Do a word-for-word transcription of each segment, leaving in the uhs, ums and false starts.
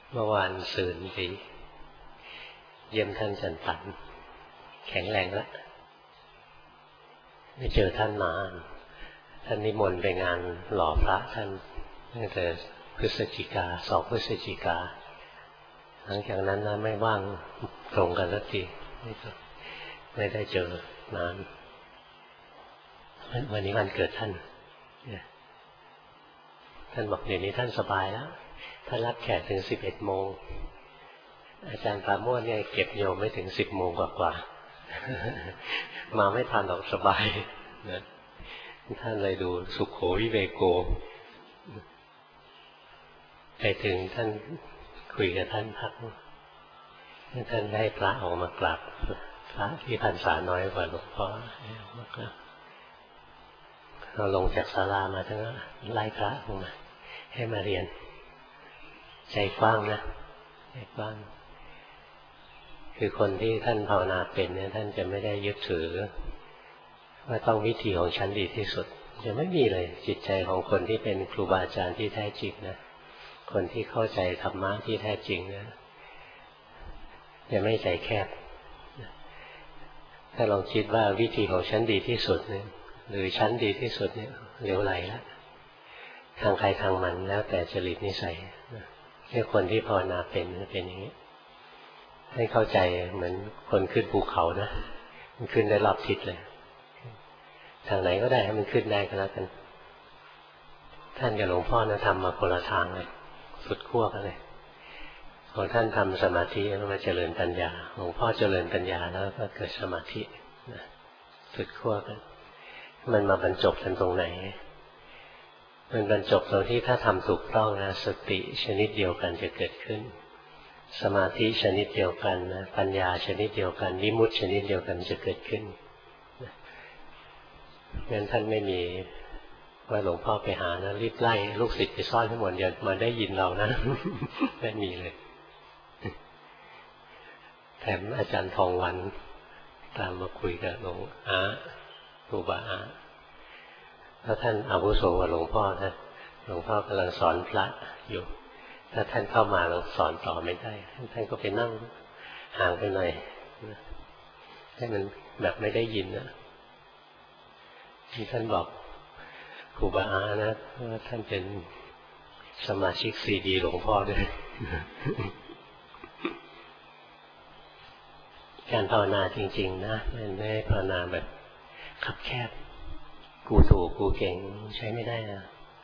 เมื่อวานซืนไปเยี่ยมท่านจันตันแข็งแรงแล้วไม่เจอท่านนานท่านนิมนต์ไปงานหล่อพระท่านตั้งแต่พฤศจิกาสองพฤศจิกาหลังจากนั้นนะไม่ว่างตรงกันสักทีไม่ได้เจอนานวันนี้วันเกิดท่านท่านบอกเดี๋ยวนี้ท่านสบายแล้วท่านรับแขกถึงสิบเอ็ดโมงอาจารย์ปราโมทเนี่ยเก็บโยมไม่ถึงสิบโมงกว่าๆมาไม่ทันหรอกสบายนะท่านเลยดูสุขโขวิเวโกไปถึงท่านคุยกับท่านพักท่านได้พระออกมากราบพระที่พรรษาน้อยกว่าหลวงพ่อมากราบเราลงจากศาลามาทั้งไล่พระลงมาให้มาเรียนใจกว้างนะใจกว้างคือคนที่ท่านภาวนาเป็นเนี่ยท่านจะไม่ได้ยึดถือว่าต้องวิธีของฉันดีที่สุดจะไม่มีเลยจิตใจของคนที่เป็นครูบาอาจารย์ที่แท้จริงนะคนที่เข้าใจธรรมะที่แท้จริงนะจะไม่ใจแคบถ้าลองคิดว่าวิธีของฉันดีที่สุดเนี่ยหรือฉันดีที่สุดเนี่ยเหลวไหลแล้วทางใครทางมันแล้วแต่จริตนิสัยนี่คนที่ภาวนาเป็นเป็นอย่างนี้ให้เข้าใจเหมือนคนขึ้นภูเขานะมันขึ้นได้รอบทิศเลยทางไหนก็ได้ให้มันขึ้นได้ก็แล้วกันท่านกับหลวงพ่อนะทำมาคนละทางเลยสุดขั้วกันเลยพอท่านทำสมาธิแล้วมาเจริญปัญญาหลวงพ่อเจริญปัญญาแล้วก็เกิดสมาธิสุดขั้วกันมันมาบรรจบกันตรงไหนมันบรรจบตรงที่ถ้าทำถูกต้องนะสติชนิดเดียวกันจะเกิดขึ้นสมาธิชนิดเดียวกันนะปัญญาชนิดเดียวกันวิมุตติชนิดเดียวกันจะเกิดขึ้นงั้นท่านไม่มีว่าหลวงพ่อไปหานะรีบไล่ลูกศิษย์ไปซ่อนให้หมดอย่ามาได้ยินเรานะไม่มีเลยแถมอาจารย์ทองวันตามมาคุยกับหลวงอาครูบาอาถ้าท่านอาวุโสกว่าหลวงพ่อนะหลวงพ่อกำลังสอนพระอยู่ถ้าท่านเข้ามาเราสอนต่อไม่ได้ท่านก็ไปนั่งห่างไปหน่อยให้มันแบบไม่ได้ยินนะที่ท่านบอกครูบาอานะว่าท่านเป็นสมาชิกซีดีหลวงพ่อด้วยการภาวนาจริงๆนะมันไม่ภาวนาแบบคับแคบกูถูกกูเก่งใช้ไม่ได้นะ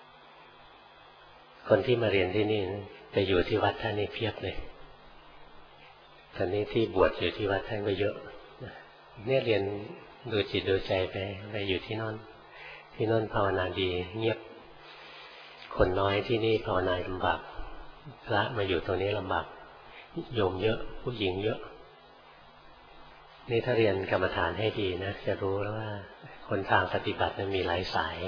คนที่มาเรียนที่นี่ไปอยู่ที่วัดท่านนี่เพียบเลยตอนนี้ที่บวชอยู่ที่วัดท่านก็เยอะเนี่ยเรียนดูจิตดูใจไปไปอยู่ที่นั่นที่นั่นภาวนาดีเงียบคนน้อยที่นี่ภาวนาลำบากพระมาอยู่ตรงนี้ลำบากโยมเยอะผู้หญิงเยอะนี่ถ้าเรียนกรรมฐานให้ดีนะจะรู้แล้วว่าคนทางปฏิบัติมันมีหลายสาย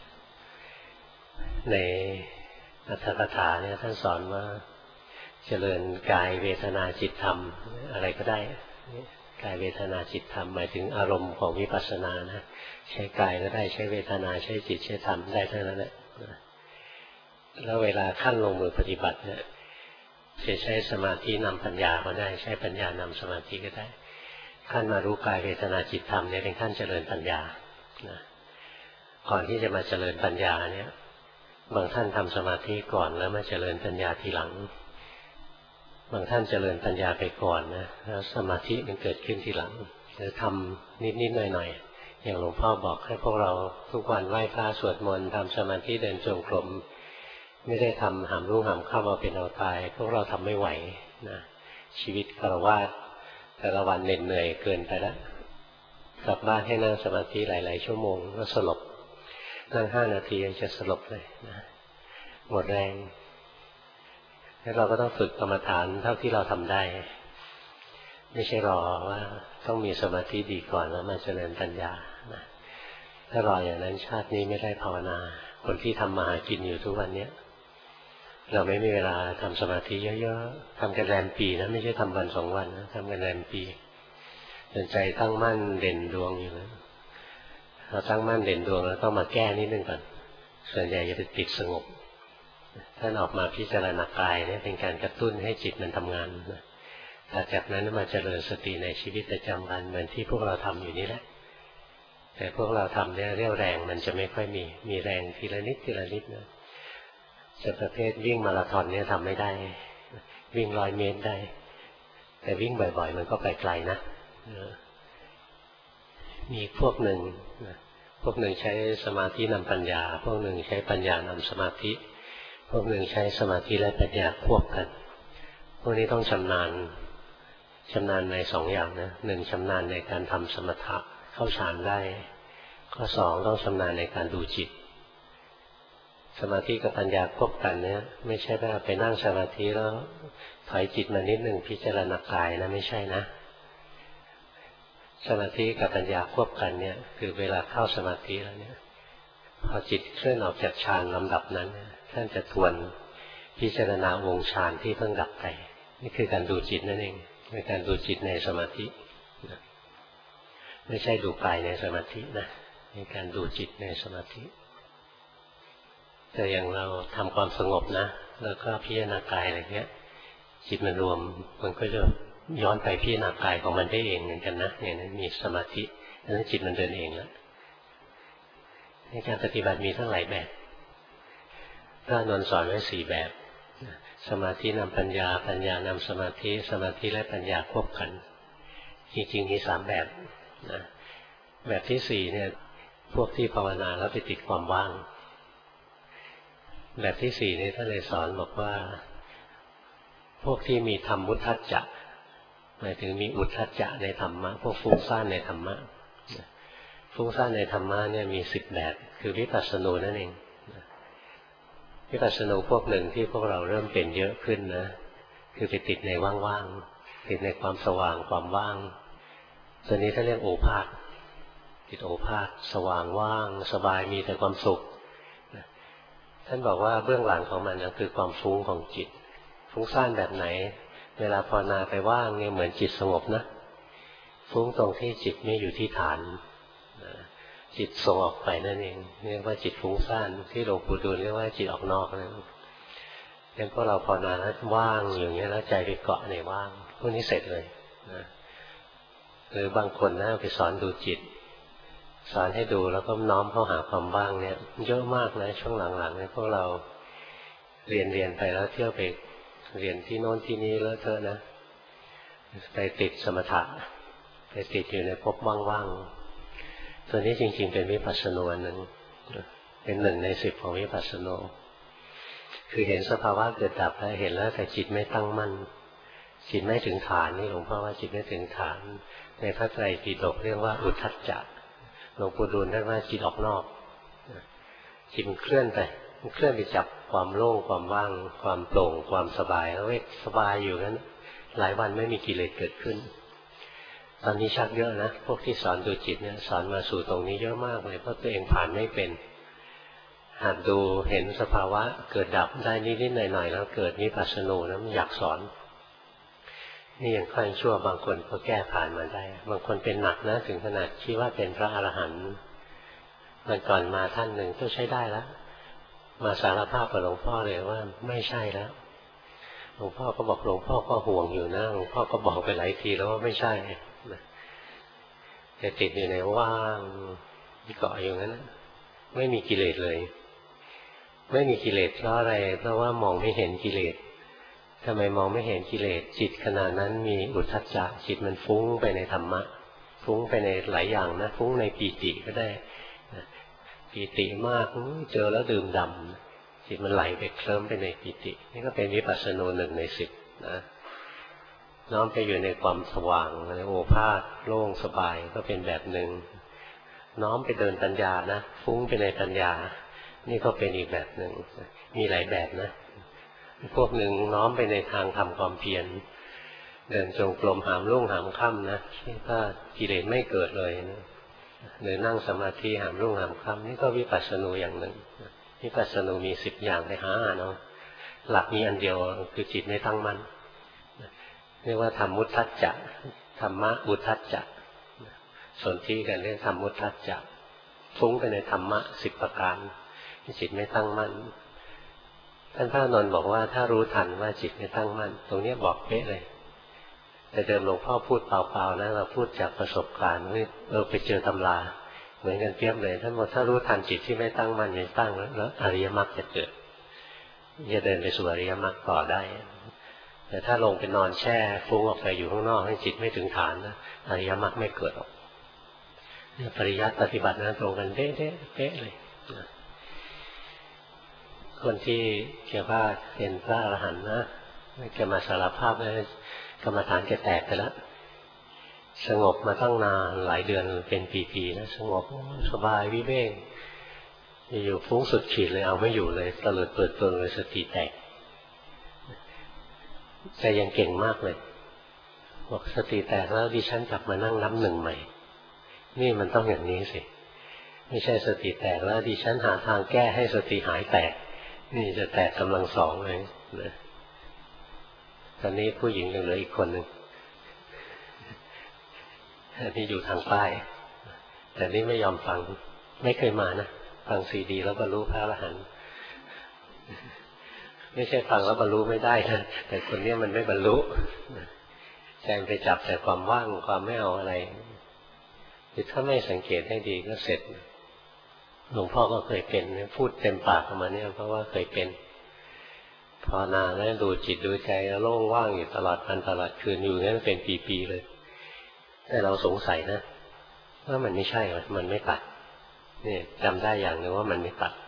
ในอัตถกถาเนี่ยท่านสอนว่าเจริญกายเวทนาจิตธรรมอะไรก็ได้กายเวทนาจิตธรรมหมายถึงอารมณ์ของวิปัสสนานะใช้กายก็ได้ใช้เวทนาใช้จิตใช้ธรรมได้ทั้งนั้นแหละแล้วเวลาขั้นลงมือปฏิบัติเนี่ยจะใช้สมาธินำปัญญาก็ได้ใช้ปัญญานำสมาธิก็ได้ขั้นมารู้กายเวทนาจิตธรรมเนี่ยเป็นขั้นเจริญปัญญานะก่อนที่จะมาเจริญปัญญาเนี่ยบางท่านทำสมาธิก่อนแล้วมาเจริญปัญญาทีหลังบางท่านเจริญปัญญาไปก่อนนะแล้วสมาธิมันเกิดขึ้นทีหลังหรือทำนิดๆหน่อยๆอย่างหลวงพ่อบอกให้พวกเราทุกวันไหว้พระสวดมนต์ทำสมาธิเดินจงกรมไม่ได้ทำหามรุ่งหามค่ำเอาเป็นเอาตายพวกเราทำไม่ไหวนะชีวิตฆราวาสแต่ละวันเหน็ดเหนื่อยเกินไปแล้วกลับบ้านให้นั่งสมาธิหลายๆชั่วโมงก็สลบนั่งห้านาทียังจะสลบเลยนะหมดแรงแล้วเราก็ต้องฝึกกรรมฐานเท่าที่เราทำได้ไม่ใช่รอว่าต้องมีสมาธิดีก่อนแล้วมาเจริญปัญญานะถ้ารออย่างนั้นชาตินี้ไม่ได้ภาวนาคนที่ทำมาหากินอยู่ทุกวันนี้เราไม่มีเวลาทำสมาธิเยอะๆทำกันแรมปีนะไม่ใช่ทำวันสองวันนะทำกันแรมปีจนใจตั้งมั่นเด่นดวงอยู่นะเราตั้งมั่นเด่นดวงแล้วต้องมาแก้นิดนึงก่อนส่วนใหญ่จะไปติดสงบท่านออกมาพิจารณากายเนี่ยเป็นการกระตุ้นให้จิตมันทำงานแต่จากนั้นมาเจริญสติในชีวิตประจำวันเหมือนที่พวกเราทำอยู่นี่แหละแต่พวกเราทำเนี่ยเรี่ยวแรงมันจะไม่ค่อยมีมีแรงทีละนิดทีละนิดนะจะประเภทวิ่งมาราธอนเนี่ยทำไม่ได้วิ่งร้อยเมตรได้แต่วิ่งบ่อยๆมันก็ไปไกลนะมีพวกหนึ่งพวกหนึ่งใช้สมาธินำปัญญาพวกหนึ่งใช้ปัญญานำสมาธิพวกหนึ่งใช้สมาธิและปัญญาควบกันพวกนี้ต้องชำนาญชำนาญในสองอย่างนะหนึ่งชำนาญในการทำสมถะเข้าฌานได้ข้อสองต้องชำนาญในการดูจิตสมาธิกับปัญญาควบกันเนี่ยไม่ใช่ว่าไปนั่งสมาธิแล้วถอยจิตมานิดหนึ่งพิจารณากายนะไม่ใช่นะสมาธิกับปัญญาควบกันเนี่ยคือเวลาเข้าสมาธิแล้วเนี่ยพอจิตเคลื่อนออกจากฌานลำดับนั้นท่านจะทวนพิจารณาวงฌานที่เพิ่งดับไปนี่คือการดูจิตนั่นเองเป็นการดูจิตในสมาธิไม่ใช่ดูกายในสมาธินะเป็นการดูจิตในสมาธิแต่อย่างเราทำความสงบนะแล้วก็พิจารณากายอะไรเงี้ยจิตมันรวมมันก็จะย้อนไปพิจารณากายของมันได้เองเหมือนกันนะอย่างนั้นมีสมาธิแล้วจิตมันเดินเองแล้วในการปฏิบัติมีทั้งหลายแบบพระอานนท์สอนไว้สี่แบบสมาธินำปัญญาปัญญานำสมาธิสมาธิและปัญญาควบกันจริงๆมีสามแบบนะแบบที่สี่เนี่ยพวกที่ภาวนาแล้วไปติดความว่างแบบที่สี่นี่ท่านเลยสอนบอกว่าพวกที่มีธรรมมุทัจจะหมายถึงมีอุทธัจจะในธรรมะพวกฟุ้งซ่านในธรรมะฟุ้งซ่านในธรรมะเนี่ยมีสิบแบบคือวิปัสสนูนั่นเองวิปัสสนูพวกหนึ่งที่พวกเราเริ่มเป็นเยอะขึ้นนะคือไปติดในว่างๆติดในความสว่างความว่างตัวนี้ท่านเรียกโอภาสติดโอภาสสว่างว่างสบายมีแต่ความสุขท่านบอกว่าเบื้องหลังของมันก็คือความฟุ้งของจิตฟุ้งซ่านแบบไหนเวลาภาวนาไปว่างเนี่ยเหมือนจิตสงบนะฟุ้งตรงที่จิตไม่อยู่ที่ฐานจิตส่งออกไปนั่นเองเรียกว่าจิตฟุ้งซ่านที่หลวงปู่ดูลเรียกว่าจิตออกนอกนั่นงั้นพวกเราภาวนาแล้วว่างอย่างเงี้ยแล้วใจไปเกาะในว่างพวกนี้เสร็จเลยนะหรือบางคนนะไปสอนดูจิตสอนให้ดูแล้วก็น้อมเข้าหาความว่างเนี่ยเยอะมากนะช่วงหลังๆเนี่ยพวกเราเรียนเรียนไปแล้วเที่ยวไปเรียนที่โน้นที่นี้เลอะเทอะนะไปติดสมถะไปติดอยู่ในภพว่างๆตัวนี้จริงๆเป็นวิปัสสนูหนึ่งเป็นหนึ่งในสิบของวิปัสสนูคือเห็นสภาวะเกิดดับแล้วเห็นแล้วแต่จิตไม่ตั้งมั่นจิตไม่ถึงฐานนี่หลวงพ่อว่าจิตไม่ถึงฐานในพระไตรปิฎกเรียกว่าอุทธัจจะหลวงปู่ดูลเรียกว่าจิตออกนอกจิตมันเคลื่อนไปมันเคลื่อนไปจับความโล่งความว่างความโปร่งความสบายแล้วเว้ยสบายอยู่นั้นหลายวันไม่มีกิเลสเกิดขึ้นตอนนี้ชักเยอะนะพวกที่สอนดูจิตเนี่ยสอนมาสู่ตรงนี้เยอะมากเลยเพราะตัวเองผ่านไม่เป็นหัดดูเห็นสภาวะเกิดดับได้นิดๆหน่อยๆแล้วเกิดวิปัสสนูนะมันอยากสอนนี่ยังค่อยชั่วบางคนก็แก้ผ่านมาได้บางคนเป็นหนักนะถึงขนาดที่ว่าเป็นพระอรหันต์มันก่อนมาท่านหนึ่งก็ใช้ได้แล้วมาสารภาพกับหลวงพ่อเลยว่าไม่ใช่แล้วหลวงพ่อก็บอกหลวงพ่อก็ห่วงอยู่นะหลวงพ่อก็บอกไปหลายทีแล้วว่าไม่ใช่แต่ติดอยู่ในว่างที่เกาะอยู่นั้นไม่มีกิเลสเลยไม่มีกิเลสเพราะอะไรเพราะว่ามองไม่เห็นกิเลสทำไมมองไม่เห็นกิเลสจิตขณะนั้นมีอุทธัจจะจิตมันฟุ้งไปในธรรมะฟุ้งไปในหลายอย่างนะฟุ้งในปีติก็ได้ปีติมากเจอแล้วดื่มด่ำจิตมันไหลไปเคลิ้มไปในปีตินี่ก็เป็นวิปัสสนูหนึ่งในสิบนะน้อมไปอยู่ในความสว่างในโอภาสโล่งสบายก็เป็นแบบหนึ่งน้อมไปเดินปัญญานะฟุ้งไปในปัญญานี่ก็เป็นอีกแบบหนึ่งมีหลายแบบนะพวกหนึ่งน้อมไปในทางทำความเพียรเดินจงกรมหามรุ่งหามค่ำนะถ้ากิเลสไม่เกิดเลยนะหรือนั่งสมาธิหามรุ่งหามค่ำนี่ก็วิปัสสนูอย่างหนึ่งวิปัสสนูมีสิบอย่างไปหาเนาะหลักมีอันเดียวคือจิตไม่ตั้งมั่นเรียกว่าธรรมมุทัจจะธรรมะอุทธัจจะสนธิกันเรื่องธรรมมุทัจจะฟุ้งไปในธรรมะสิบประการจิตไม่ตั้งมั่นท่านพระนนท์บอกว่าถ้ารู้ทันว่าจิตไม่ตั้งมั่นตรงนี้บอกเป๊ะเลยแต่เดิมหลวงพ่อพูดเปล่าๆนะเราพูดจากประสบการณ์เออไปเจอตำราเหมือนกันเทียบเลยท่านบอกถ้ารู้ทันจิตที่ไม่ตั้งมั่นไม่ตั้งแล้วอริยมรรคจะเกิดจะเดินไปสู่อริยมรรคต่อได้แต่ถ้าลงไปนอนแช่ฟุ้งออกไปอยู่ข้างนอกให้จิตไม่ถึงฐานนะอริยมรรคไม่เกิดหรอกปริยัติปฏิบัตินั้นตรงกันเด๊ะๆเป๊ะเลยคนที่เกี่ยวว่าเป็นพระอรหันต์นะแกมาสารภาพว่ากรรมฐานแกแตกไปแล้วสงบมาตั้งนานหลายเดือนเป็นปีๆนะสงบสบายวิเวกอยู่ฟุ้งสุดขีดเลยเอาไม่อยู่เลยตะเลิดเปิดเปิงเลยสติแตกใจยังเก่งมากเลยบอกสติแตกแล้วดิฉันกลับมานั่งนับหนึ่งใหม่นี่มันต้องอย่างนี้สิไม่ใช่สติแตกแล้วดิฉันหาทางแก้ให้สติหายแตกนี่จะแตกกำลังสองเลยนะตอนนี้ผู้หญิงยังเหลืออีกคนหนึ่งอันนี้อยู่ทางใต้แต่นี่ไม่ยอมฟังไม่เคยมานะฟังซีดีแล้วบรรลุพระอรหันต์ไม่ใช่ฟังแล้วบรรลุไม่ได้นะแต่คนนี้มันไม่บรรลุใจไปจับแต่ความว่างความไม่เอาอะไรคือถ้าไม่สังเกตให้ดีก็เสร็จหลวงพ่อก็เคยเป็นพูดเต็มปากออกมาเนี่ยเพราะว่าเคยเป็นภาวนาแล้วดูจิตดูใจแล้วโล่งว่างอยู่ตลอดวันตลอดคืนอยู่งั้นเป็นปีๆเลยแต่เราสงสัยนะว่ามันไม่ใช่มันไม่ตัดนี่จำได้อย่างนึงว่ามันไม่ตัด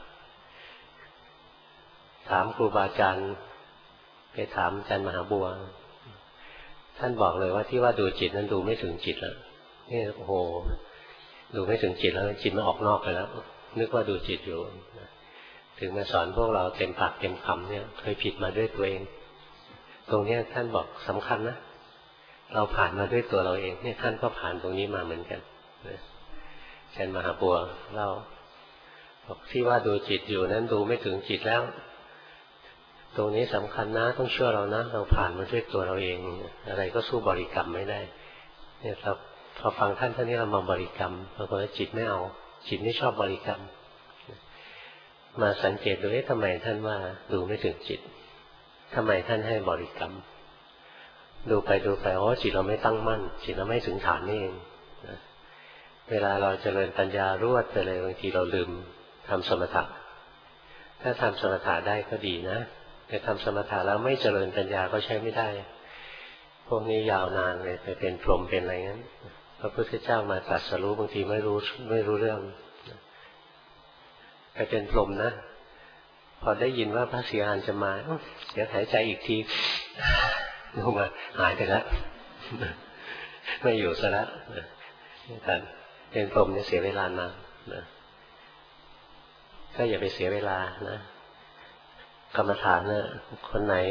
ถามครูบาอาจารย์ไปถามอาจารย์มหาบัวท่านบอกเลยว่าที่ว่าดูจิตนั้นดูไม่ถึงจิตแล้วนี่โอ้โหดูไม่ถึงจิตแล้วจิตมันออกนอกไปแล้วนึกว่าดูจิตอยู่ถึงมาสอนพวกเราเต็มปากเต็มคำเนี่ยเคยผิดมาด้วยตัวเองตรงนี้ท่านบอกสำคัญนะเราผ่านมาด้วยตัวเราเองเนี่ยท่านก็ผ่านตรงนี้มาเหมือนกันอาจารย์มหาบัวเล่าบอกที่ว่าดูจิตอยู่นั้นดูไม่ถึงจิตแล้วตรงนี้สำคัญนะต้องเชื่อเรานะเราผ่านมาด้วยตัวเราเองอะไรก็สู้บริกรรมไม่ได้เนี่ยเราพอฟังท่านท่านนี้เรามาบริกรรมปรากฏว่าจิตไม่เอาจิตไม่ชอบบริกรรมมาสังเกตดูว่าทำไมท่านว่าดูไม่ถึงจิตทำไมท่านให้บริกรรมดูไปดูไปอ๋อจิตเราไม่ตั้งมั่นจิตเราไม่ถึงฐานนี่เองเวลาเราเจริญปัญญารวดไปเลยบางทีเราลืมทำสมถะถ้าทำสมถะได้ก็ดีนะแต่ทำสมถะแล้วไม่เจริญปัญญาก็ใช้ไม่ได้พวกนี้ยาวนานเลยไปเป็นพรหมเป็นอะไรงั้นพระพุทธเจ้ามาตรัสรู้บางทีไม่รู้ไม่รู้เรื่องไปเป็นพรหมนะพอได้ยินว่าพระศรีอานจะมาเดี๋ยวหายใจอีกทีลงมาหายไปแล้วไม่อยู่ซะแล้วการเป็นพรหมเนี่ยเสียเวลานานนะก็อย่าไปเสียเวลานะกรรมฐานนะคนไหน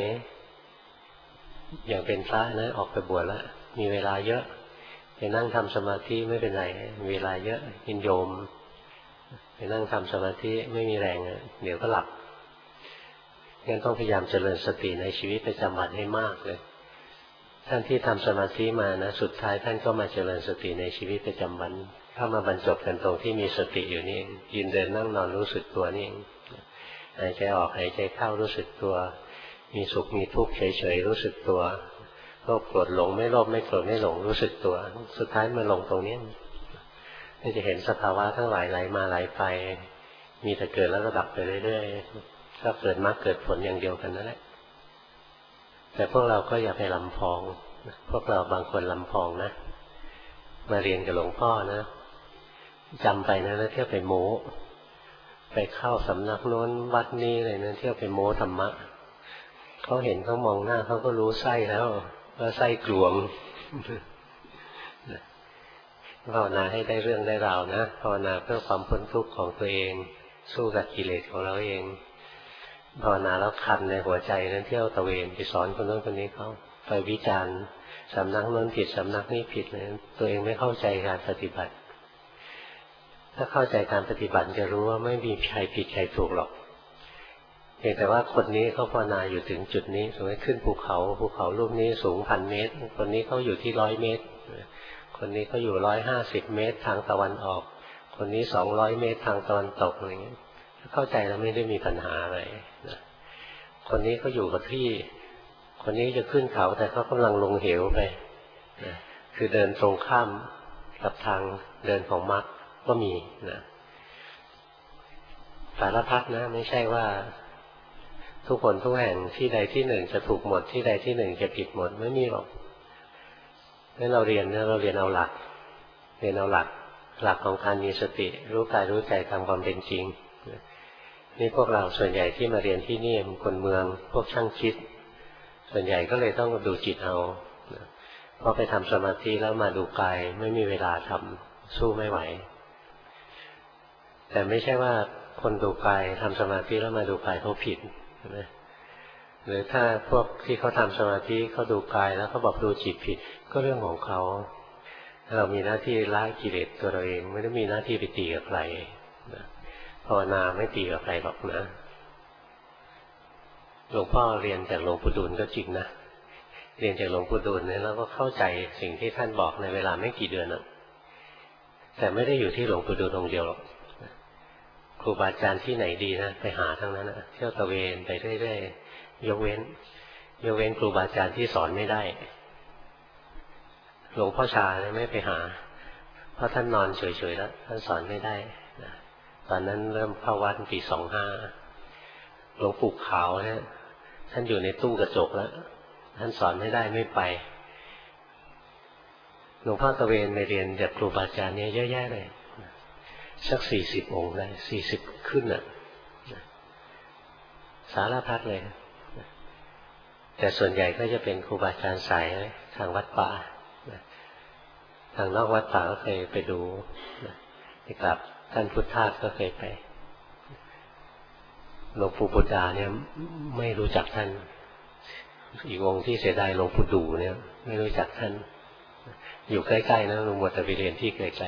อย่างเป็นพระนะออกไปบวชแล้วมีเวลาเยอะไปนั่งทำสมาธิไม่เป็นไรมีเวลาเยอะกินโยมไปนั่งทำสมาธิไม่มีแรงเดี๋ยวก็หลับงั้นต้องพยายามเจริญสติในชีวิตประจำวันให้มากเลยท่านที่ทำสมาธิมานะสุดท้ายท่านก็มาเจริญสติในชีวิตประจำวันเข้ามาบรรจบกันตรงที่มีสติอยู่นี่ยืนเดินนั่งนอนรู้สึกตัวนี่หายใจออกหายใจเข้ารู้สึกตัวมีสุขมีทุกข์เฉยๆรู้สึกตัวโลภโกรธหลงไม่โลภไม่โกรธไม่หลงรู้สึกตัวสุดท้ายมาลงตรงนี้นี่จะเห็นสภาวะทั้งหลายไหลมาไหลไปมีแต่เกิดแล้วก็ดับไปเรื่อยๆก็เกิดมรรคเกิดผลอย่างเดียวกันนั่นแหละแต่พวกเราก็อย่าไปลำพองพวกเราบางคนลำพองนะมาเรียนกับหลวงพ่อนะจำไปนะแล้วเที่ยวไปโม้ไปเข้าสำนักโน้นวัดนี้อะไรนะเที่ยวไปโม้ธรรมะเขาเห็นเขามองหน้าเขาก็รู้ไส้แล้วว่าไส้กลวงภาวนาให้ได้เรื่องได้ราวนะภาวนาเพื่อความพ้นทุกข์ของตัวเองสู้กับกิเลสของเราเองภาวนาแล้วคันในหัวใจนั้นเที่ยวตะเวนไปสอนคนโน้นคนนี้เขาไปวิจารณ์สำนักโน้นผิดสำนักนี้ผิดเลยตัวเองไม่เข้าใจการปฏิบัติถ้าเข้าใจการปฏิบัติจะรู้ว่าไม่มีใครผิดใครถูกหรอกเพียงแต่ว่าคนนี้เขาภาวนาอยู่ถึงจุดนี้สมมติขึ้นภูเขาภูเขาลูกนี้สูงพันเมตรคนนี้เขาอยู่ที่ร้อยเมตรคนนี้เขาอยู่ร้อยห้าสิบเมตรทางตะวันออกคนนี้สองร้อยเมตรทางตะวันตกอะไรเงี้ยเข้าใจแล้วไม่ได้มีปัญหาอะไรนะคนนี้เขาอยู่กับที่คนนี้จะขึ้นเขาแต่เขากำลังลงเหวไปนะคือเดินตรงข้ามกับทางเดินของมรรคก็มีนะสารพัดนะไม่ใช่ว่าทุกคนทุกแห่งที่ใดที่หนึ่งจะถูกหมดที่ใดที่หนึ่งจะผิดหมดไม่มีหรอกงั้นเราเรียนเนี่ยเราเรียนเอาหลักเรียนเอาหลักหลักของการมีสติรู้กายรู้ใจตามความเป็นจริงนี่พวกเราส่วนใหญ่ที่มาเรียนที่นี่มันคนเมืองพวกช่างคิดส่วนใหญ่ก็เลยต้องดูจิตเอาพอไปทำสมาธิแล้วมาดูกายไม่มีเวลาทำสู้ไม่ไหวแต่ไม่ใช่ว่าคนดูกายทำสมาธิแล้วมาดูกายเขาผิดใช่ไหมหรือถ้าพวกที่เขาทำสมาธิเขาดูกายแล้วเขาบอกดูจิตผิดก็เรื่องของเขาเรามีหน้าที่ละกิเลสตัวเราเองไม่ได้มีหน้าที่ไปตีกับใครภาวนาไม่ตีกับใครหรอกนะหลวงพ่อเรียนจากหลวงปู่ดูลก็จริงนะเรียนจากหลวงปู่ดูลเนี่ยแล้วก็เข้าใจสิ่งที่ท่านบอกในเวลาไม่กี่เดือนนะแต่ไม่ได้อยู่ที่หลวงปู่ดูลองค์เดียวหรอกครูบาอาจารย์ที่ไหนดีนะไปหาทั้งนั้นนะเที่ยวตะเวนไปเรื่อยๆยกเว้นยกเว้นครูบาอาจารย์ที่สอนไม่ได้หลวงพ่อชาเนี่ยไม่ไปหาเพราะท่านนอนเฉยๆแล้วท่านสอนไม่ได้นะตอนนั้นเริ่มเข้าวัดปีสองห้าหลวงปู่ขาวเนี่ยท่านอยู่ในตู้กระจกแล้วท่านสอนไม่ได้ไม่ไปหลวงพ่อตะเวนไปเรียนจากครูบาอาจารย์เนี่ยเยอะแยะเลยสักสี่สิบองค์ได้สี่สิบขึ้นอ่ะสารพัดเลยแต่ส่วนใหญ่ก็จะเป็นครูบาอาจารย์สายทางวัดป่าทางนอกวัดป่าก็เคยไปดูไปกราบท่านพุทธทาสก็เคยไปหลวงปู่บุตรเนี่ยไม่รู้จักท่านอีกองค์ที่เสียดายหลวงปู่ดูเนี่ยไม่รู้จักท่านอยู่ใกล้ๆนะหลวงปู่ตะไปเรียนที่ไกล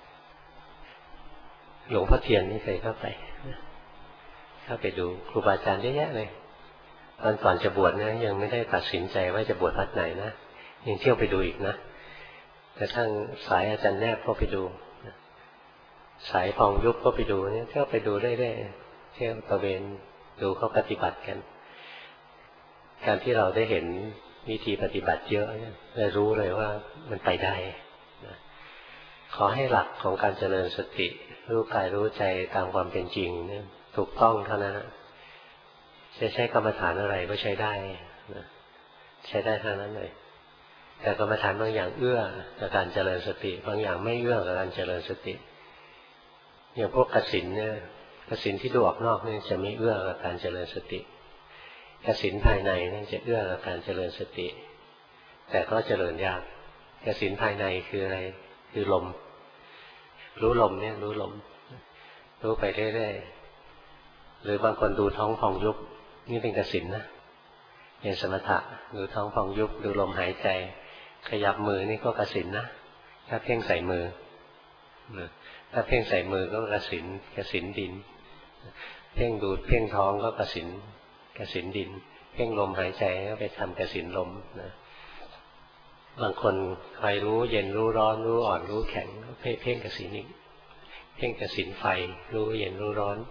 ๆหลวงพ่อเทียนนี่เคยเข้าไปเข้าไปดูครูบาอาจารย์เยอะแยะเลยตอนก่อนจะบวชนะยังไม่ได้ตัดสินใจว่าจะบวชวัดไหนนะยังเที่ยวไปดูอีกนะกระทั่งสายอาจารย์แนบก็ไปดูสายพองยุบก็ไปดูเนี่ยเที่ยวไปดูเรื่อยๆเที่ยวตะเวนดูเขาปฏิบัติกันการที่เราได้เห็นวิธีปฏิบัติเยอะได้รู้เลยว่ามันไปได้ขอให้หลักของการเจริญสติรู้กายรู้ใจตามความเป็นจริงเนี่ยถูกต้องเท่านั้นจะใช้กรรมฐานอะไรก็ใช้ได้ใช้ได้เท่านั้นเลยแต่กรรมฐานบางอย่างเอื้อกับการเจริญสติบางอย่างไม่เอื้อกับการเจริญสติอย่างพวกกสิณเนี่ยกสิณที่ดูออกนอกเนี่ยจะไม่เอื้อกับการเจริญสติกสิณภายในเนี่ยจะเอื้อกับการเจริญสติแต่ก็เจริญยากกสิณภายในคืออะไรคือลมรู้ลมเนี่ยรู้ลมรู้ไปเรื่อยๆหรือบางคนดูท้องพองยุบนี่เป็นกสิณนะเป็นสมถะดูท้องพองยุบดูลมหายใจขยับมือนี่ก็กสิณนะถ้าเพ่งใส่มือถ้าเพ่งใส่มือก็กสิณกสิณดินเพ่งดูเพ่งท้องก็กสิณกสิณดินเพ่งลมหายใจก็ไปทำกสิณลมนะบางคนใครรู้เย็นรู้ร้อนรู้อ่อนรู้แข็งก็เพ่งกสิณอีกเพ่งกสิณไฟรู้เย็นรู้ร้อน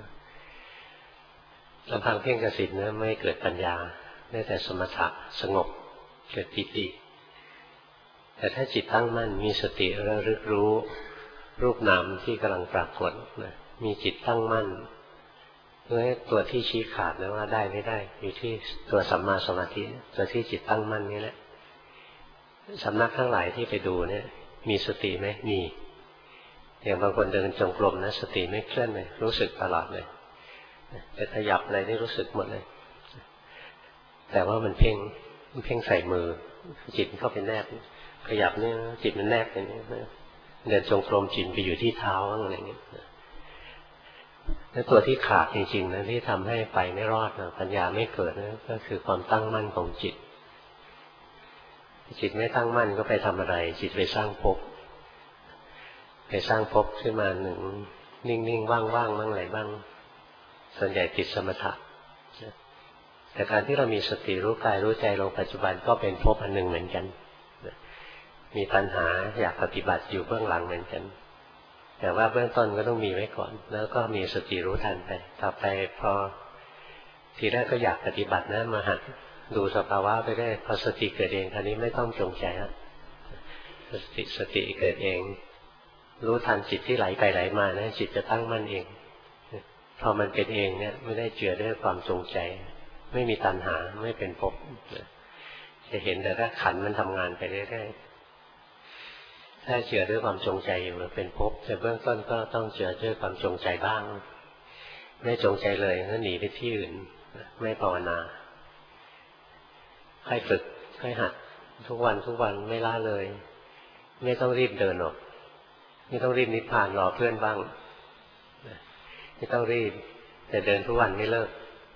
ลำพังเพ่งกสิณนะไม่เกิดปัญญาได้แต่สมถะสงบเกิดปิติแต่ถ้าจิตตั้งมั่นมีสติระลึกรู้รูปนามที่กำลังปรากฏนะมีจิตตั้งมั่นเพื่อตัวที่ชี้ขาดนะว่าได้ไม่ได้อยู่ที่ตัวสัมมาสมาธิตัวที่จิตตั้งมั่นนี่แหละสำนักทั้งหลายที่ไปดูเนี่ยมีสติไหมมีอย่างบางคนเดินจงกรมนะสติไม่เคลื่อนเลยรู้สึกตลอดเลยจะขยับอะไรนี่รู้สึกหมดเลยแต่ว่ามันเพ่งมันเพ่งใส่มือจิตเข้าไปแนบขยับเนี่ยจิตมันแนบอย่างนี้เดินจงกรมจิตไปอยู่ที่เท้าอะไรอย่างเงี้ยแล้วตัวที่ขาดจริงๆนะที่ทำให้ไปไม่รอดนะปัญญาไม่เกิดนะก็คือความตั้งมั่นของจิตจิตไม่ตั้งมั่นก็ไปทำอะไรจิตไปสร้างภพไปสร้างภพขึ้นมาหนึ่งนิ่งๆว่างๆบ้างอะไรบ้างส่วนใหญ่ติดสมถะแต่การที่เรามีสติรู้กายรู้ใจลงปัจจุบันก็เป็นภพอันหนึ่งเหมือนกันมีปัญหาอยากปฏิบัติอยู่เบื้องหลังเหมือนกันแต่ว่าเบื้องต้นก็ต้องมีไว้ก่อนแล้วก็มีสติรู้ทันไปต่อไปพอทีแรกก็อยากปฏิบัตินะมาหัดดูสภาวะไปได้พอสติเกิดเองคราวนี้ไม่ต้องจงใจแล้วสติสติเกิดเองรู้ทันจิตที่ไหลไปไหลมานะจิตจะตั้งมั่นเองพอมันเป็นเองเนี่ยไม่ได้เจือด้วยความจงใจไม่มีตัณหาไม่เป็นภพจะเห็นแต่ว่าขันมันทำงานไปเรื่อยๆถ้าเจือด้วยความจงใจอยู่เป็นภพแต่เบื้องต้นก็ต้องเจือด้วยความจงใจบ้างไม่จงใจเลยก็หนีไปที่อื่นไม่ภาวนาค่อยฝึกค่อยหัดทุกวันทุกวันไม่ละเลยไม่ต้องรีบเดินหรอกไม่ต้องรีบนิพพานรอเพื่อนบ้างไม่ต้องรีบแต่เดินทุกวันไม่เลิก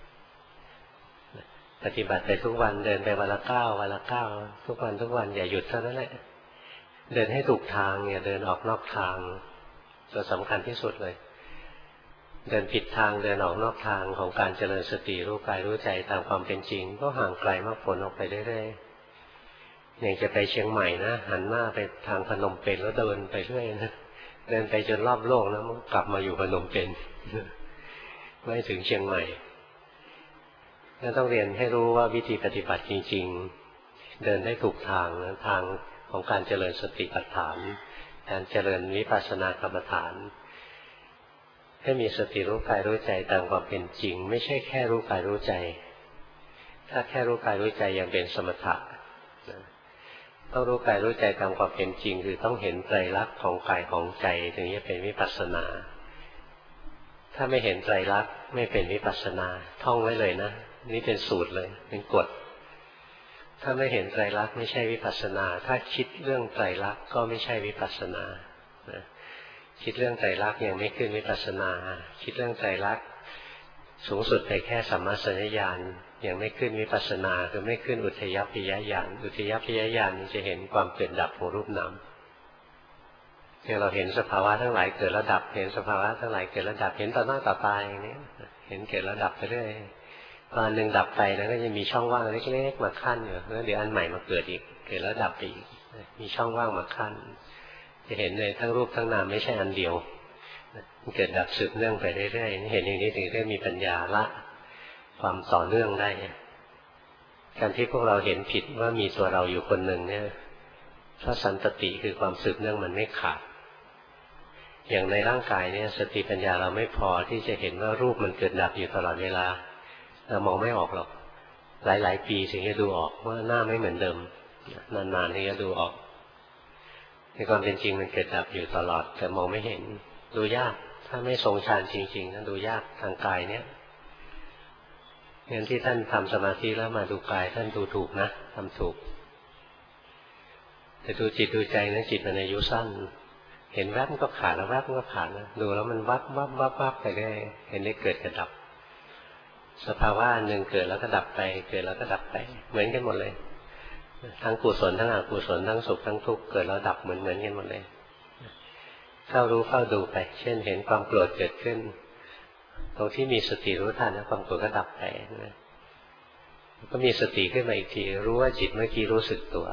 ปฏิบัติไปทุกวันเดินไปวันละก้าววันละก้าวทุกวันทุกวันอย่าหยุดเท่านั้นแหละเดินให้ถูกทางอย่าเดินออกนอกทางตัวสำคัญที่สุดเลยเดินผิดทางเดินออกนอกทางของการเจริญสติรู้กายรู้ใจตามความเป็นจริงก็ห่างไกลมรรคผลออกไปเรื่อยๆอย่างจะไปเชียงใหม่นะหันหน้าไปทางพนมเปญแล้วเดินไปเรื่อยนะเดินไปจนรอบโลกแล้วมันกลับมาอยู่พนมเปญไม่ถึงเชียงใหม่ก็ต้องเรียนให้รู้ว่าวิธีปฏิบัติจริงๆเดินได้ถูกทางนะทางของการเจริญสติปัฏฐานการเจริญวิปัสสนากรรมฐานให้มีสติรู้กายรู้ใจตามความเป็นจริงไม่ใช่แค่รู้กายรู้ใจถ้าแค่รู้กายรู้ใจยังเป็นสมถะต้องรู้กายรู้ใจตามความเป็นจริงคือต้องเห็นไตรลักษณ์ของกายของใจถึงจะเป็นวิปัสสนาถ้าไม่เห็นไตรลักษณ์ไม่เป็นวิปัสสนาท่องไว้เลยนะนี่เป็นสูตรเลยเป็นกฎถ้าไม่เห็นไตรลักษณ์ไม่ใช่วิปัสสนาถ้าคิดเรื่องไตรลักษณ์ก็ไม่ใช่วิปัสสนาคิดเรื่องไตรลักษณ์ยังไม่ขึ้นวิปัสสนาคิดเรื่องไตรลักษณ์สูงสุดไปแค่สัมมาสัญญาณยังไม่ขึ้นวิปัสสนาคือไม่ขึ้นอุทยพยญาณอุทยพยญาณจะเห็นความเกิดดับของรูปนามเนี่ยเราเห็นสภาวะทั้งหลายเกิดแล้วดับเห็นสภาวะทั้งหลายเกิดแล้วดับเห็นต่อหน้าต่อตาอย่างนี้เห็นเกิดแล้วดับไปเรื่อยตอนหนึ่งดับไปแล้วก็จะมีช่องว่างเล็กๆมาขั้นอยู่แล้วเดี๋ยวอันใหม่มาเกิดอีกเกิดแล้วดับไปอีกมีช่องว่างมาขั้นจะเห็นเลยทั้งรูปทั้งนามไม่ใช่อันเดียวมันเกิดดับสืบเนื่องไปเรื่อยๆเห็นอย่างนี้ถึงได้มีปัญญาละความต่อเนื่องได้การที่พวกเราเห็นผิดว่ามีตัวเราอยู่คนหนึ่งเนี่ยเพราะสันตติคือความสืบเนื่องมันไม่ขาดอย่างในร่างกายเนี่ยสติปัญญาเราไม่พอที่จะเห็นว่ารูปมันเกิดดับอยู่ตลอดเวลาเรามองไม่ออกหรอกหลายๆปีถึงจะดูออกว่าหน้าไม่เหมือนเดิมนานๆถึงจะดูออกในความเป็นจริงมันเกิดดับอยู่ตลอดแต่มองไม่เห็นดูยากถ้าไม่ทรงฌานจริงๆนั้นดูยากทางกายเนี่ยงั้นที่ท่านทำสมาธิแล้วมาดูกายท่านดูถูกนะทำถูกแต่ดูจิตดูใจนั้นจิตมันอายุสั้นเห็นแวบมันก็ขาดแล้วแวบมันก็ขาดนะดูแล้วมันวับวับวับวับไปได้เห็นได้เกิดกระดับสภาวะหนึ่งเกิดแล้วก็ดับไปเกิดแล้วก็ดับไปเหมือนกันหมดเลยทั้งกุศลทั้งอกุศลทั้งสุขทั้งทุกข์เกิดแล้วดับเหมือนเหมือนกันหมดเลยเข้ารู้เข้าดูไปเช่นเห็นความโกรธเกิดขึ้นตรงที่มีสติรู้ทันนะความโกรธก็ดับไปนะก็มีสติขึ้นมาอีกทีรู้ว่าจิตเมื่อกี้รู้สึกตัว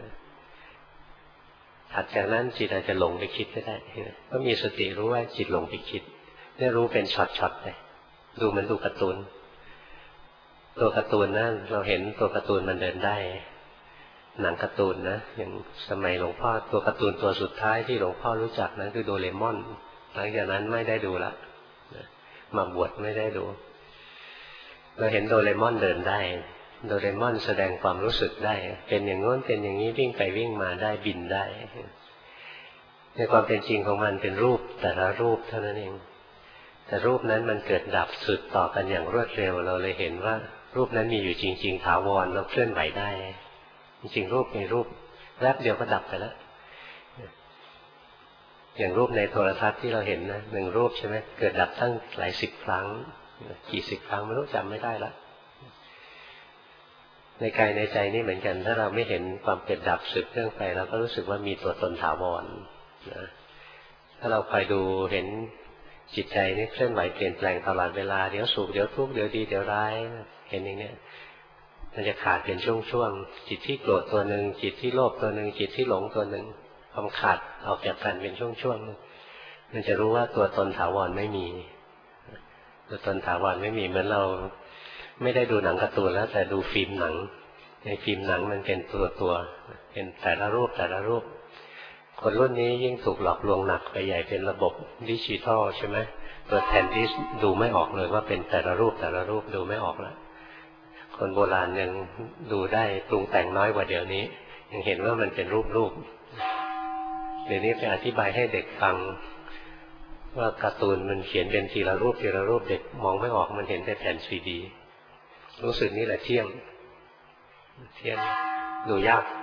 ถัดจากนั้นจิตอาจจะหลงไปคิดก็ได้ก็มีสติรู้ว่าจิตหลงไปคิดได้รู้เป็นช็อตๆไปดูมันดูการ์ตูนตัวการ์ตูนนั่นเราเห็นตัวการ์ตูนมันเดินได้หนังการ์ตูนนะอย่างสมัยหลวงพ่อตัวการ์ตูนตัวสุดท้ายที่หลวงพ่อรู้จักนั้นคือโดเรมอนหลังจากนั้นไม่ได้ดูละมาบวชไม่ได้ดูเราเห็นโดเรมอนเดินได้โดเรมอนแสดงความรู้สึกได้เป็นอย่างโน้นเป็นอย่างนี้วิ่งไปวิ่งมาได้บินได้ในความเป็นจริงของมันเป็นรูปแต่ละรูปเท่านั้นเองแต่รูปนั้นมันเกิดดับสืบต่อกันอย่างรวดเร็วเราเลยเห็นว่ารูปนั้นมีอยู่จริงๆถาวรเราเคลื่อนไหวได้จริงๆรูปในรูปแวบเดียวก็ดับไปแล้วอย่างรูปในโทรทัศน์ที่เราเห็นนะหนึ่งรูปใช่ไหมเกิดดับตั้งหลายสิบครั้งกี่สิบครั้งไม่รู้จำไม่ได้ละในกายในใจนี่เหมือนกันถ้าเราไม่เห็นความเกิดดับสืบเนื่องไปเราก็รู้สึกว่ามีตัวตนถาวรนะถ้าเราคอยดูเห็นจิตใจนี่เคลื่อนไหวเปลี่ยนแปลงตลอดเวลาเดี๋ยวสุขเดี๋ยวทุกข์เดี๋ยวดีเดี๋ยวร้ายเห็นอย่างนี้มันจะขาดเป็นช่วงๆจิตที่โกรธตัวหนึ่งจิตที่โลภตัวหนึ่งจิตที่หลงตัวหนึ่งความขาดออกจากกันเป็นช่วงๆมันจะรู้ว่าตัวตนถาวรไม่มีตัวตนถาวรไม่มีเหมือนเราไม่ได้ดูหนังการ์ตูนแล้วแต่ดูฟิล์มหนังในฟิล์มหนังมันเป็นตัวตัวเป็นแต่ละรูปแต่ละรูปคนรุ่นนี้ยิ่งถูกหลอกลวงหนักไปใหญ่เป็นระบบดิจิทัลใช่ไหมตัวแทนดิสดูไม่ออกเลยว่าเป็นแต่ละรูปแต่ละรูปดูไม่ออกแล้วคนโบราณยังดูได้ปรุงแต่งน้อยกว่าเดี๋ยวนี้ยังเห็นว่ามันเป็นรูปรูปเดี๋ยวนี้ไปอธิบายให้เด็กฟังว่าการ์ตูนมันเขียนเป็นทีละรูปทีละรูปเด็กมองไม่ออกมันเห็นแต่แผ่นซีดีรู้สึกนี่แหละเที่ยงเที่ยงดูยาก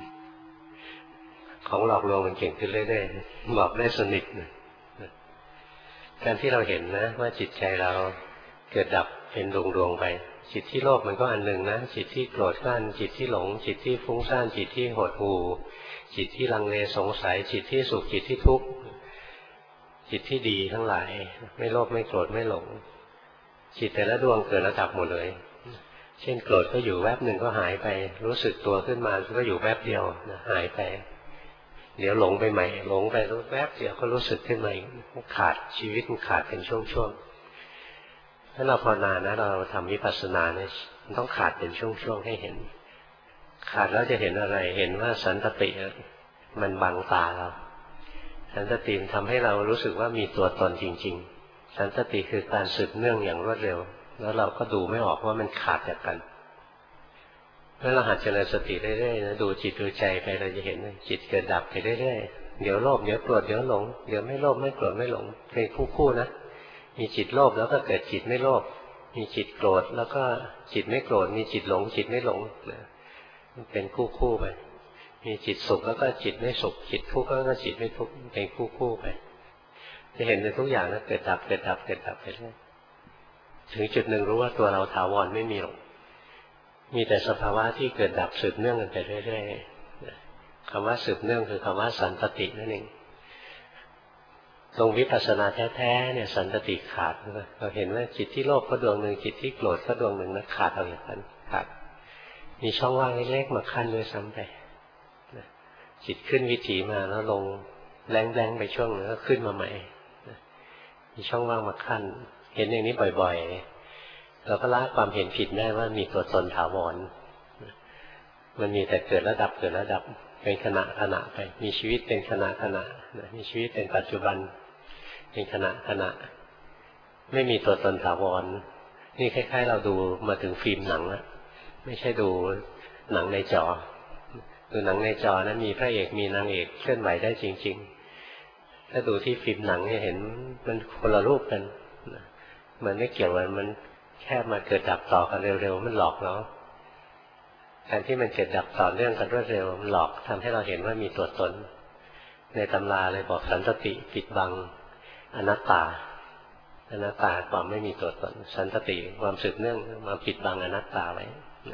ของหลอกลวงมันเก่งขึ้นเรื่อยๆบอกได้สนิทการที่เราเห็นนะว่าจิตใจเราเกิดดับเป็นดวงๆไปจิตที่โลภมันก็อันหนึ่งนะจิตที่โกรธก็อันจิตที่หลงจิตที่ฟุ้งซ่านจิตที่หดหู่จิตที่ลังเลสงสัยจิตที่สุขจิตที่ทุกข์จิตที่ดีทั้งหลายไม่โลภไม่โกรธไม่หลงจิตแต่ละดวงเกิดระดับหมดเลยเช่นโกรธก็อยู่แวบหนึ่งก็หายไปรู้สึกตัวขึ้นมาก็อยู่แวบเดียวหายไปเดี๋ยวหลงไปใหม่หลงไปรู้แวบเดียวก็รู้สึกขึ้นมาขาดชีวิตมันขาดเป็นช่วงๆถ้าเราภาวนานะเราทำวิปัสสนาเนี่ยมันต้องขาดเป็นช่วงๆให้เห็นขาดแล้วจะเห็นอะไรเห็นว่าสันตติมันบังตาเราสันตติทำให้เรารู้สึกว่ามีตัวตนจริงๆสันตติคือการสืบเนื่องอย่างรวดเร็วแล้วเราก็ดูไม่ออกว่ามันขาดจากกันเมื่อเราหัดเจริญสติเรื่อยๆนะดูจิตดูใจไปเราจะเห็นจิตเกิดดับไปเรื่อยๆเดี๋ยวโลภเดี๋ยวโกรธเดี๋ยวหลงเดี๋ยวไม่โลภไม่โกรธไม่หลงเป็นคู่ๆนะมีจิตโลภแล้วก็เกิดจิตไม่โลภมีจิตโกรธแล้วก็จิตไม่โกรธมีจิตหลงจิตไม่หลงเป็นคู่ๆไปมีจิตสุขแล้วก็จิตไม่สุขจิตทุกข์แล้วก็จิตไม่ทุกข์เป็นคู่ๆไปจะเห็นในทุกอย่างนะเกิดดับเกิดดับเกิดดับไปเรื่อยถึงจุดหนึ่งรู้ว่าตัวเราถาวรไม่มีหรอกมีแต่สภาวะที่เกิดดับสืบเนื่องกันไปเรื่อยๆคำว่าสืบเนื่องคือคำว่าสันตตินั่นเองตรงวิปัสสนาแท้ๆเนี่ยสันตติขาดเราเห็นว่าจิตที่โลภก็ดวงหนึ่งจิตที่โกรธก็ดวงหนึ่งนะขาดเอาอย่างนั้นขาดมีช่องว่างเล็กๆมาขั้นด้วยซ้ำไปจิตขึ้นวิถีมาแล้วลงแรงๆไปช่วงนึงก็ขึ้นมาใหม่มีช่องว่างมาขั้นเห็นอย่างนี้บ่อยๆเราก็ละความเห็นผิดได้ว่ามีตัวตนถาวรมันมีแต่เกิดระดับเกิดระดับเป็นขณะขณะไปมีชีวิตเป็นขณะขณะมีชีวิตเป็นปัจจุบันเป็นขณะขณะไม่มีตัวตนถาวรนี่คล้ายๆเราดูมาถึงฟิล์มหนังแล้วไม่ใช่ดูหนังในจอดูหนังในจอนั้นมีพระเอกมีนางเอกเคลื่อนไหวได้จริงๆถ้าดูที่ฟิล์มหนังเนี่ยเห็นมันคนละรูปกันมันไม่เกี่ยวกันมันแค่มาเกิดดับต่อกันเร็วๆมันหลอกเราการที่มันเกิดดับต่อเนื่องกันรวดเร็วมันหลอกทำให้เราเห็นว่ามีตัวตนในตำราเลยบอกสันตติปิดบังอนัตตาอนัตตาความไม่มีตัวตนสันตติความสืบเนื่องมาปิดบังอนัตตาไว้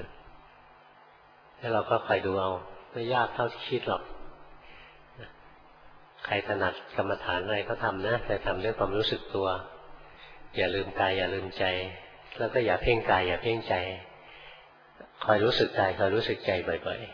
ให้เราก็คอยดูเอาไม่ยากเท่าที่คิดหรอกใครถนัดกรรมฐานอะไรก็ทำนะแต่ทำด้วยความรู้สึกตัวอย่าลืมกายอย่าลืมใจแล้วก็อย่าเพ่งกายอย่าเพ่งใจคอยรู้สึกกายคอยรู้สึกใจบ่อย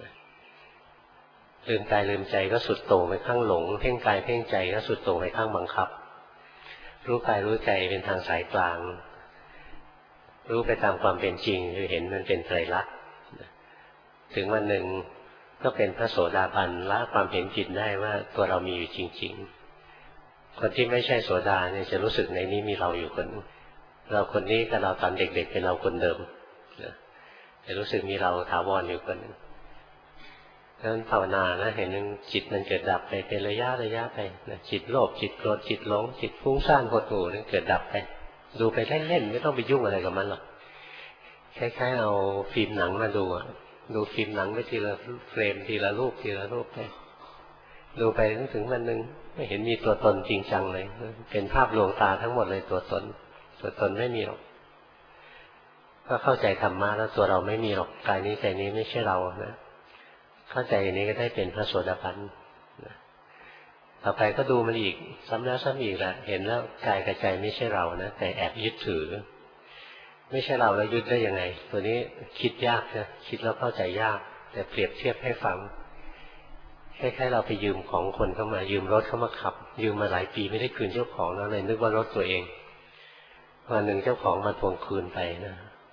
ๆลืมกายลืมใจก็สุดโต่งไปข้างหลงเพ่งกายเพ่งใจก็สุดโต่งไปข้างบังคับรู้กายรู้ใจเป็นทางสายกลางรู้ไปตามความเป็นจริงคือเห็นมันเป็นไตรลักษณ์ถึงวันหนึ่งก็เป็นพระโสดาบันละความเห็นผิดได้ว่าตัวเรามีอยู่จริงๆคนที่ไม่ใช่โสดาเนี่ยจะรู้สึกในนี้มีเราอยู่คนเราคนนี้กับเราตอนเด็กๆเป็นเราคนเดิมจะรู้สึกมีเราถาวรอยู่คนนึงดังนั้นภาวนานะเห็นจิตมันเกิดดับไปเป็นระยะระยะไปนะจิตโลภจิตโกรธจิตหลงจิตฟุ้งซ่านหดหู่นั่นเกิดดับไปดูไปเล่นๆไม่ต้องไปยุ่งอะไรกับมันหรอกคล้ายๆเอาฟิล์มหนังมาดูดูฟิล์มหนังไปทีละเฟรมทีละรูปทีละรูปไปดูไปถึงวันหนึ่งไม่เห็นมีตัวตนจริงจังเลยเป็นภาพลวงตาทั้งหมดเลยตัวตนตัวตนไม่มีหรอกก็เข้าใจธรรมะแล้วตัวเราไม่มีหรอกกายนี้ใจนี้ไม่ใช่เรานะเข้าใจอย่างนี้ก็ได้เป็นพระโสดาบันต่อไปก็ดูมันอีกซ้ำแล้วซ้ำอีกแหละเห็นแล้วกายกับใจไม่ใช่เรานะแต่แอบยึดถือไม่ใช่เราแล้วยึดได้ยังไงตัวนี้คิดยากนะคิดแล้วเข้าใจยากแต่เปรียบเทียบให้ฟังคล้ายๆเราไปยืมของคนเข้ามายืมรถเข้ามาขับยืมมาหลายปีไม่ได้คืนเจ้าของแล้วเลยนึกว่ารถตัวเองวันหนึ่งเจ้าของมาทวงคืนไปนะ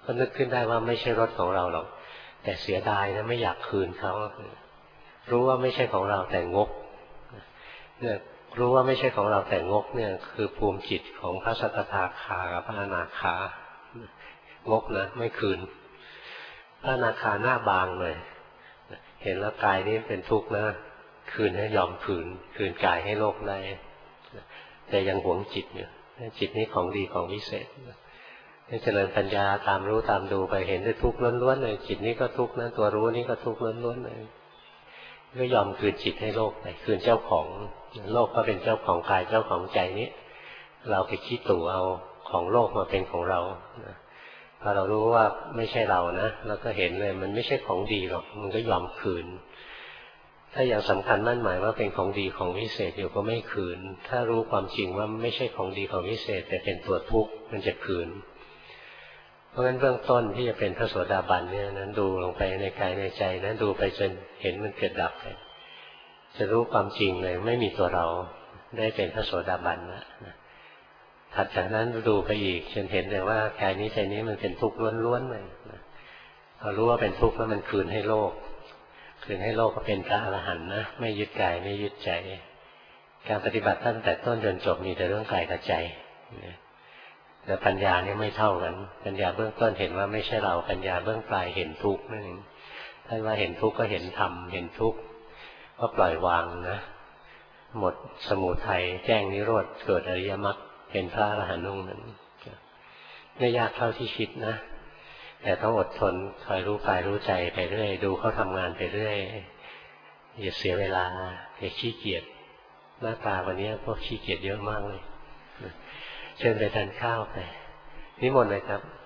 ก็นึกขึ้นได้ว่าไม่ใช่รถของเราหรอกแต่เสียดายนะไม่อยากคืนเขารู้ว่าไม่ใช่ของเราแต่งกเนี่ยรู้ว่าไม่ใช่ของเราแต่งกเนี่ยคือภูมิจิตของพระสัตถาคากับพระอนาคางกนะไม่คืนพระอนาคาหน้าบางเลยเห็นแล้วกายนี้เป็นทุกข์นะคืนให้ยอมคืนคืนกายให้โลกได้แต่ยังหวงจิตอยู่จิตนี้ของดีของวิเศษนี่เจริญปัญญาตามรู้ตามดูไปเห็นได้ทุกข์ล้วนๆเลยจิตนี้ก็ทุกข์นะตัวรู้นี่ก็ทุกข์ล้วนๆเลยก็ยอมคืนจิตให้โลกไปคืนเจ้าของโลกก็เป็นเจ้าของกายเจ้าของใจนี้เราไปคิดตู่เอาของโลกมาเป็นของเราพอเรารู้ว่าไม่ใช่เรานะเราก็เห็นเลยมันไม่ใช่ของดีหรอกมันก็ยอมคืนถ้าอย่างสำคัญมั่นหมายว่าเป็นของดีของวิเศษอยู่ก็ไม่คืนถ้ารู้ความจริงว่าไม่ใช่ของดีของวิเศษแต่เป็นตัวทุกข์มันจะคืนเพราะฉะนั้นเบื้องต้นที่จะเป็นพระโสดาบันเนี่ยนั้นดูลงไปในกายในใจนะดูไปจนเห็นมันเกิดดับไปจะรู้ความจริงเลยไม่มีตัวเราได้เป็นพระโสดาบันแล้วถัดจากนั้นดูไปอีกจนเห็นเลยว่ากายนี้ใจนี้มันเป็นทุกข์ล้วนๆเลยพอรู้ว่าเป็นทุกข์แล้วมันคืนให้โลกคืนให้โลกก็เป็นพระอรหันต์นะไม่ยึดกายไม่ยึดใจการปฏิบัติตั้งแต่ต้นจนจบมีแต่เรื่องกายกับใจแต่ปัญญาเนี่ยไม่เท่ากันปัญญาเบื้องต้นเห็นว่าไม่ใช่เราปัญญาเบื้องปลายเห็นทุกข์นั่นเองท่านว่าเห็นทุกข์ก็เห็นธรรมเห็นทุกข์ก็ปล่อยวางนะหมดสมุทัยแจ้งนิโรธเกิดอริยมรรคเป็นพระอรหันต์องค์นั้นไม่ยากเท่าที่คิดนะแต่ต้องอดทนคอยรู้กายรู้ใจไปเรื่อยดูเขาทำงานไปเรื่อยอย่าเสียเวลาอย่าขี้เกียจหน้าตาวันนี้พวกขี้เกียจเยอะมากเลยเชิญไปทานข้าวไปนิมนต์เลยครับ